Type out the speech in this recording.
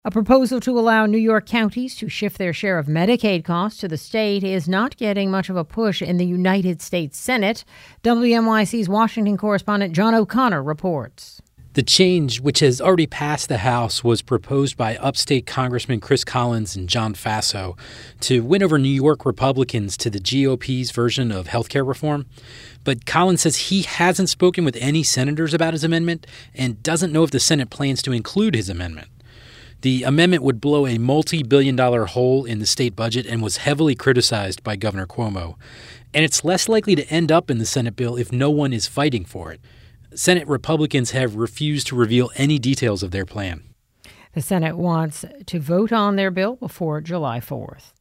A proposal to allow New York counties to shift their share of Medicaid costs to the state is not getting much of a push in the United States Senate. WNYC's Washington correspondent John O'Connor reports. The change, which has already passed the House, was proposed by upstate Congressman Chris Collins and John Faso to win over New York Republicans to the GOP's version of health care reform. But Collins says he hasn't spoken with any senators about his amendment and doesn't know if the Senate plans to include his amendment. The amendment would blow a multi-billion-dollar hole in the state budget and was heavily criticized by Governor Cuomo. And it's less likely to end up in the Senate bill if no one is fighting for it. Senate Republicans have refused to reveal any details of their plan. The Senate wants to vote on their bill before July 4th.